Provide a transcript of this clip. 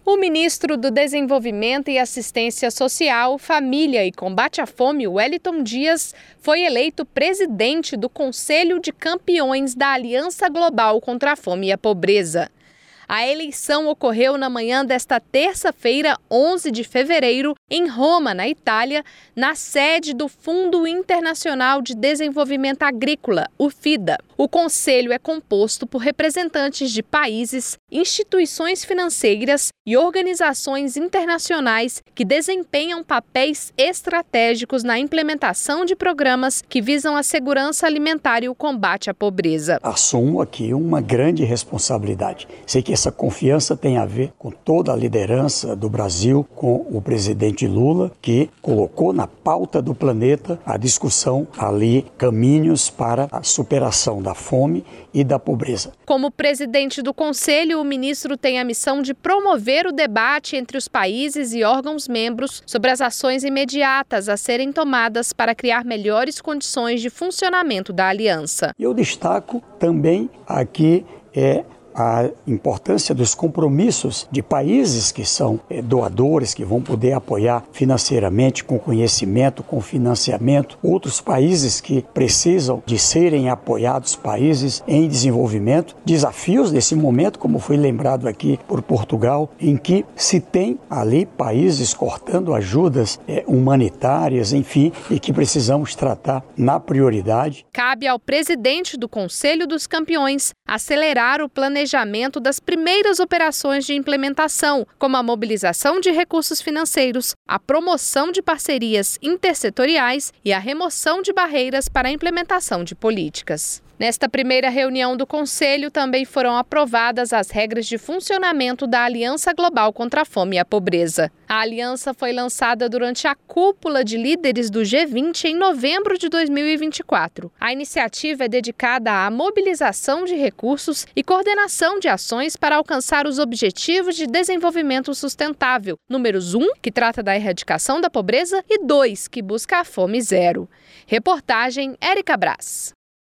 O ministro do Desenvolvimento e Assistência Social, Família e Combate à Fome, Wellington Dias, foi eleito presidente do Conselho de Campeões da Aliança Global contra a Fome e a Pobreza. A eleição ocorreu na manhã desta terça-feira, 11 de fevereiro, em Roma, na Itália, na sede do Fundo Internacional de Desenvolvimento Agrícola, o FIDA. O conselho é composto por representantes de países, instituições financeiras e organizações internacionais que desempenham papéis estratégicos na implementação de programas que visam a segurança alimentar e o combate à pobreza. Assumo aqui uma grande responsabilidade. Sei que essa confiança tem a ver com toda a liderança do Brasil, com o presidente Lula, que colocou na pauta do planeta a discussão ali, caminhos para a superação da fome e da pobreza. Como presidente do Conselho, o ministro tem a missão de promover o debate entre os países e órgãos membros sobre as ações imediatas a serem tomadas para criar melhores condições de funcionamento da aliança. Eu destaco também aqui a importância dos compromissos de países que são doadores, que vão poder apoiar financeiramente, com conhecimento, com financiamento. Outros países que precisam de serem apoiados, países em desenvolvimento. Desafios desse momento, como foi lembrado aqui por Portugal, em que se tem ali países cortando ajudas humanitárias, enfim, e que precisamos tratar na prioridade. Cabe ao presidente do Conselho dos Campeões acelerar o planejamento das primeiras operações de implementação, como a mobilização de recursos financeiros, a promoção de parcerias intersetoriais e a remoção de barreiras para a implementação de políticas. Nesta primeira reunião do Conselho, também foram aprovadas as regras de funcionamento da Aliança Global contra a Fome e a Pobreza. A aliança foi lançada durante a cúpula de líderes do G20 em novembro de 2024. A iniciativa é dedicada à mobilização de recursos e coordenação de ações para alcançar os Objetivos de Desenvolvimento Sustentável, números 1, que trata da erradicação da pobreza, e 2, que busca a fome zero. Reportagem Érica Brás.